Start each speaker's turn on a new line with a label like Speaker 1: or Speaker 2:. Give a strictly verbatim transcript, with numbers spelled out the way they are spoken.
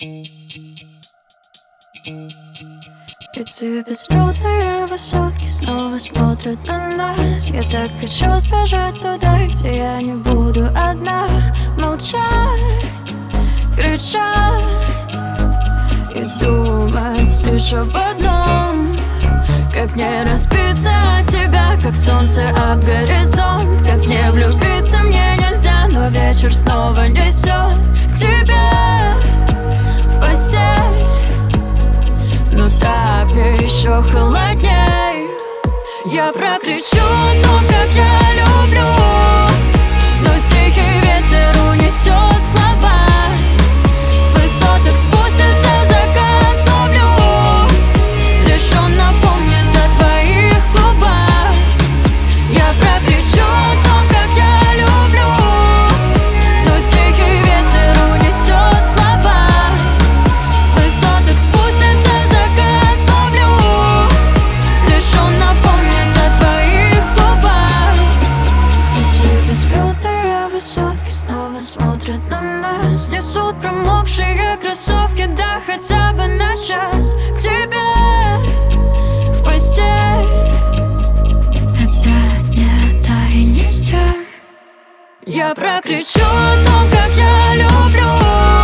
Speaker 1: Эти бесплотные высотки снова смотрят на нас. Я так хочу сбежать туда, где я не буду одна. Молчать, кричать и думать лишь об одном: как не разбиться от тебя, как солнце об горизонт. Как не влюбиться мне нельзя, но вечер снова несет к тебе в постель. Но так мне еще холодней. Я прокричу о том, как я люблю, но тихий ветер унесет слова. С высоток спустится закат, словлю. Лишь он напомнит о твоих губах. Я прокричу о том, как я люблю, но тихий ветер унесет слова. С высоток спустится закат, словлю. Лишь он напомнит о твоих губах. Эти бесплотные высотки снова смотрят на нас. Несут промокшие кроссовки, да хотя бы на час. К тебе в постель. Опять не та и не с тем. Я прокричу о том, как я люблю,